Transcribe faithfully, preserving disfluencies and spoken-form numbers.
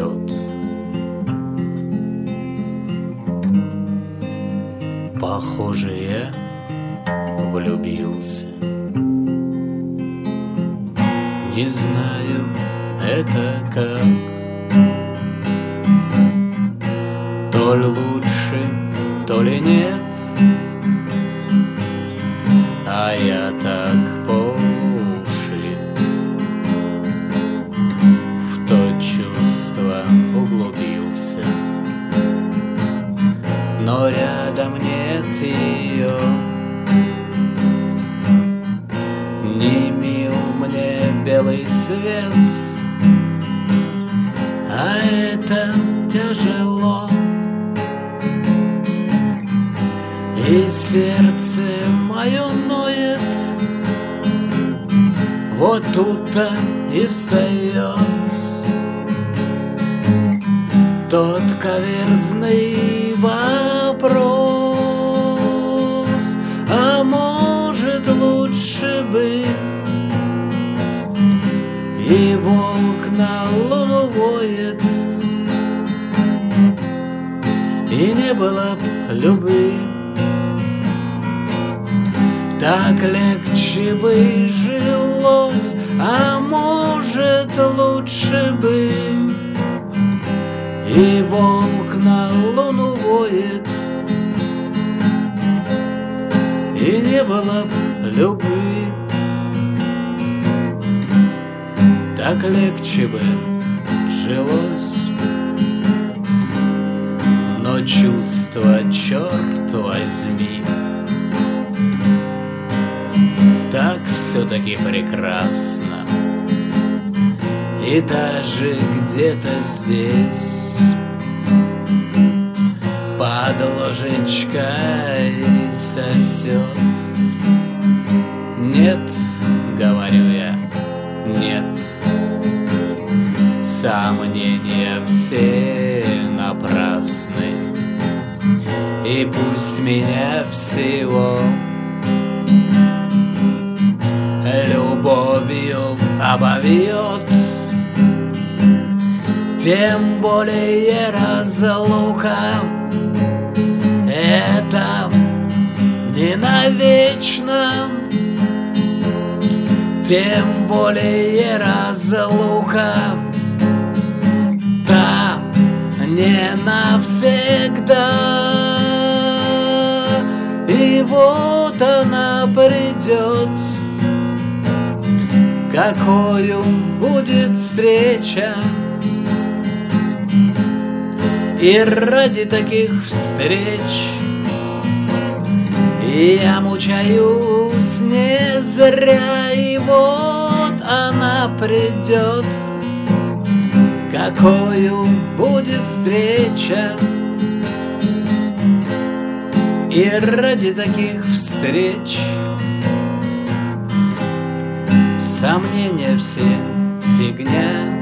пройдет. Похоже, я влюбился. Не знаю, это как. То ли лучше, то ли нет. А я так по уши в то чувство углубился. Но рядом нет ее. Не мил мне белый свет, а это тяжело. И сердце мое ноет. Вот тут-то и встает тот каверзный вопрос: а может, лучше бы и волк на луну воет, и не было б любви. Так легче бы жилось, а может, лучше бы и волк на луну воет, и не было б любви. Так легче бы жилось, но чувство, черт возьми, так все-таки прекрасно. И даже где-то здесь под ложечкой сосет. Нет, говорю я, нет, сомнения все напрасны. И пусть меня всего любовью обовьет, тем более разлука это не навечно, тем более разлука та не навсегда. И вот она придет, какою будет встреча. И ради таких встреч я мучаюсь не зря. И вот она придет, какою будет встреча. И ради таких встреч сомнения все фигня.